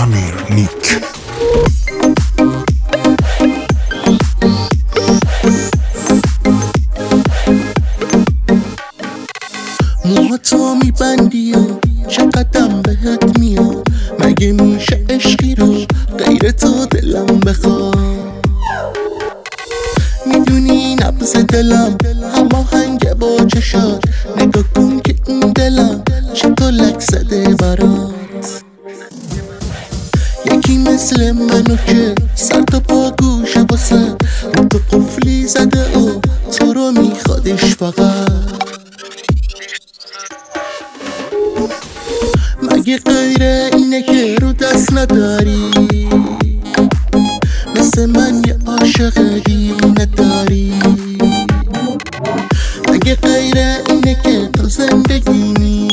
امیر نیک. موهاتو میبندی و چقدرم بهت میاد، مگه میشه عشقی رو غیر تو دلم بخواد؟ میدونی نبض دلم هماهنگ با چشات، نگاه کن که این دلم چطور لک زده برات. یکی مثل منو که سر تا پا گوشه واسه رو تو قفلی زده و تو رو میخوادش فقط. مگه غیر اینه که رو دست نداری؟ مثل من یه عاشق دیوونه داری؟ مگه غیر اینه که تو زندگیمی،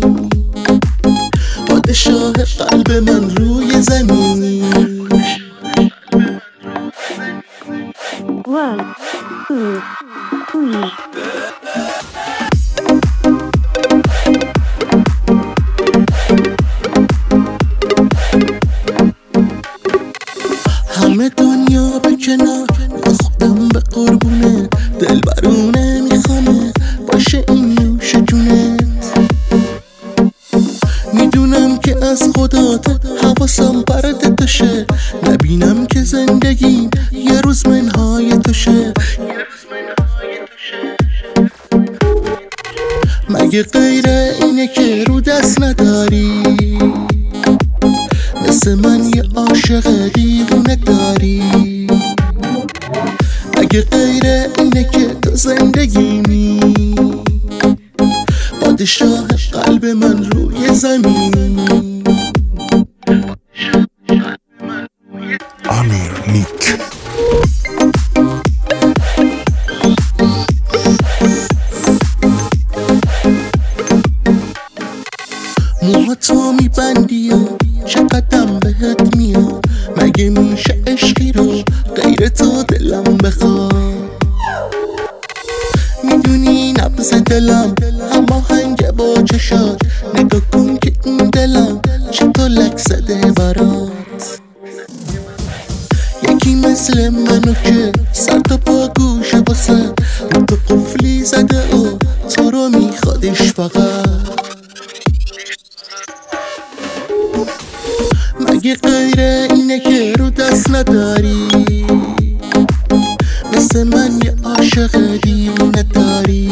پادشاه قلب من روی زمینی؟ همه دنیا به کنار، خودم به قربونه، دل برونه میخوامه باشه این نوش جونت. میدونم که از خدات حواسم پرد توشه، نبینم که زندگیم یه روز منهای توشه. مگه غیر اینه که رو دست نداری؟ مثل من یه عاشق دیوونه داری؟ مگه غیر اینه که تو زندگیمی، پادشاه قلب من روی زمینی؟ امیر نیک. موهاتو میبندی و چقدرم بهت میاد، مگه میشه عشقی رو غیر تو دلم بخواد؟ میدونی نبض دلم هماهنگ با چشات، نگاه کن که این دلم چطور لک زده برات. یکی مثل منو که سر تا پا گوشه واسه رو تو قفلی زده و تو رو میخوادش فقط. مگه غیر اینه که رو دست نداری؟ مثل من یه عاشق دیوونه داری؟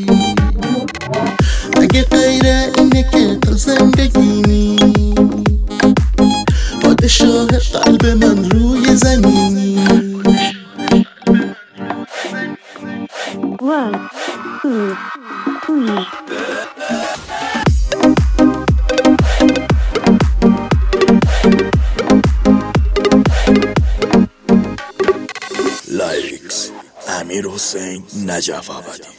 مگه غیر اینه که تو زندگیمی، پادشاه قلب من روی زمینی؟ لایکس امیر حسین نجف آبادی.